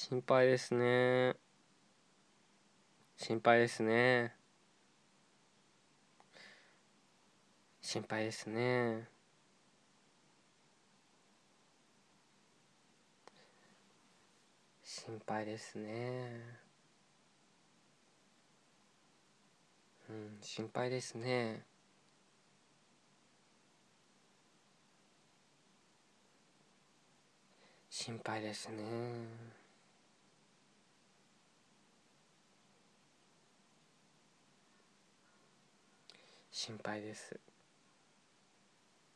心配ですね。心配ですね。心配ですね。心配ですね。うん、心配ですね。心配ですね。心配です。